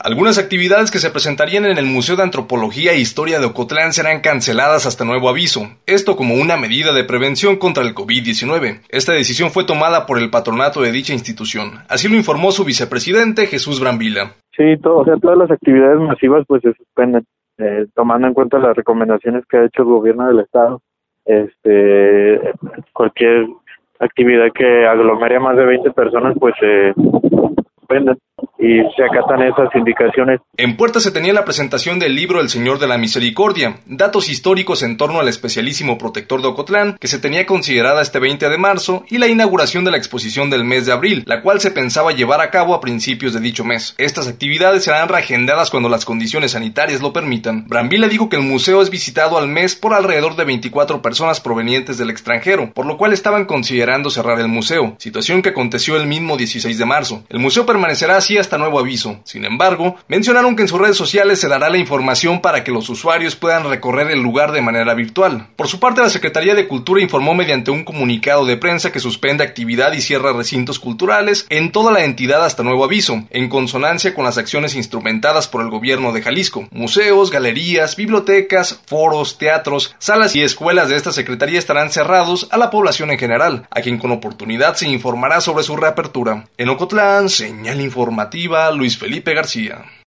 Algunas actividades que se presentarían en el Museo de Antropología e Historia de Ocotlán serán canceladas hasta nuevo aviso, esto como una medida de prevención contra el COVID-19. Esta decisión fue tomada por el patronato de dicha institución, así lo informó su vicepresidente Jesús Brambila. Sí, todas las actividades masivas pues se suspenden, tomando en cuenta las recomendaciones que ha hecho el gobierno del estado. Cualquier actividad que aglomere a más de 20 personas pues se suspenden y se acatan esas indicaciones. En puerta se tenía la presentación del libro El Señor de la Misericordia, datos históricos en torno al especialísimo protector de Ocotlán, que se tenía considerada este 20 de marzo, y la inauguración de la exposición del mes de abril, la cual se pensaba llevar a cabo a principios de dicho mes. Estas actividades serán reagendadas cuando las condiciones sanitarias lo permitan. Brambila dijo que el museo es visitado al mes por alrededor de 24 personas provenientes del extranjero, por lo cual estaban considerando cerrar el museo, situación que aconteció el mismo 16 de marzo. El museo permanecerá así hasta nuevo aviso. Sin embargo, mencionaron que en sus redes sociales se dará la información para que los usuarios puedan recorrer el lugar de manera virtual. Por su parte, la Secretaría de Cultura informó mediante un comunicado de prensa que suspende actividad y cierra recintos culturales en toda la entidad hasta nuevo aviso, en consonancia con las acciones instrumentadas por el gobierno de Jalisco. Museos, galerías, bibliotecas, foros, teatros, salas y escuelas de esta secretaría estarán cerrados a la población en general, a quien con oportunidad se informará sobre su reapertura. En Ocotlán, señal informativa Luis Felipe García.